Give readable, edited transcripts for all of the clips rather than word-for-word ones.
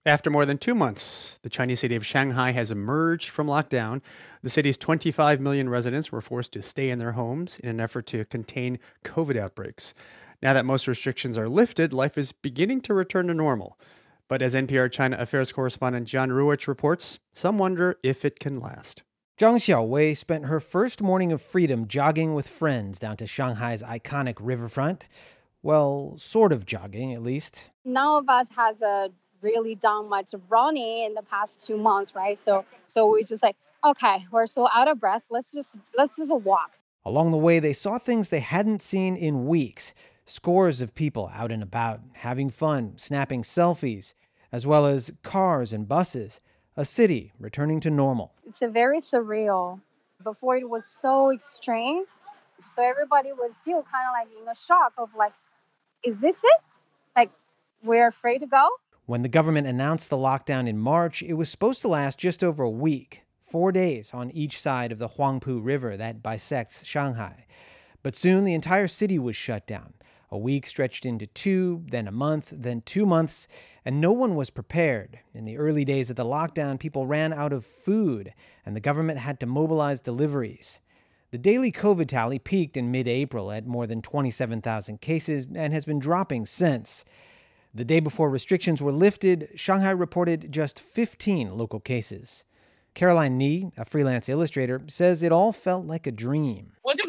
After more than 2 months, the Chinese city of Shanghai has emerged from lockdown. The city's 25 million residents were forced to stay in their homes in an effort to contain COVID outbreaks. Now that most restrictions are lifted, life is beginning to return to normal. But as NPR China affairs correspondent John Ruwich reports, some wonder if it can last. Zhang Xiaowei spent her first morning of freedom jogging with friends down to Shanghai's iconic riverfront. Well, sort of jogging, at least. None of us has really done much running in the past 2 months, right? So we just like, okay, we're so out of breath. Let's just walk. Along the way, they saw things they hadn't seen in weeks. Scores of people out and about, having fun, snapping selfies, as well as cars and buses. A city returning to normal. It's a very surreal. Before it was so extreme, so everybody was still kind of like in a shock of like, is this it? Like, we're afraid to go? When the government announced the lockdown in March, it was supposed to last just over a week, 4 days on each side of the Huangpu River that bisects Shanghai. But soon the entire city was shut down. A week stretched into 2, then a month, then 2 months, and no one was prepared. In the early days of the lockdown, people ran out of food, and the government had to mobilize deliveries. The daily COVID tally peaked in mid-April at more than 27,000 cases and has been dropping since. The day before restrictions were lifted, Shanghai reported just 15 local cases. Caroline Ni, a freelance illustrator, says it all felt like a dream.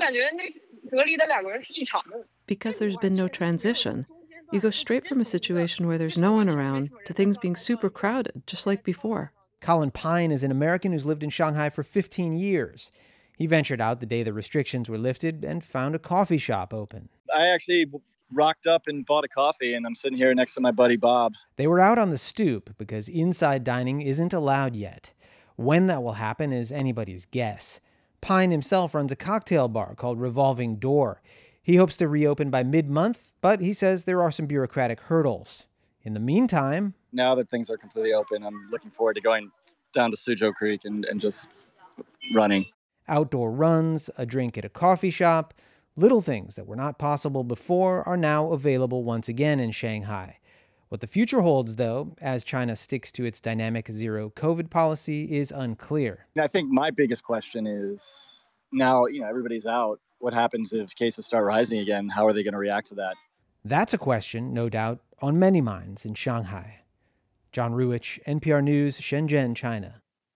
Because there's been no transition. You go straight from a situation where there's no one around to things being super crowded, just like before. Colin Pine is an American who's lived in Shanghai for 15 years. He ventured out the day the restrictions were lifted and found a coffee shop open. I actually rocked up and bought a coffee, and I'm sitting here next to my buddy Bob. They were out on the stoop because inside dining isn't allowed yet. When that will happen is anybody's guess. Pine himself runs a cocktail bar called Revolving Door. He hopes to reopen by mid-month, but he says there are some bureaucratic hurdles. In the meantime, now that things are completely open, I'm looking forward to going down to Suzhou Creek and just running. Outdoor runs, a drink at a coffee shop, little things that were not possible before are now available once again in Shanghai. What the future holds, though, as China sticks to its dynamic zero COVID policy, is unclear. I think my biggest question is now, everybody's out. What happens if cases start rising again? How are they going to react to that? That's a question, no doubt, on many minds in Shanghai. John Ruwich, NPR News, Shenzhen, China.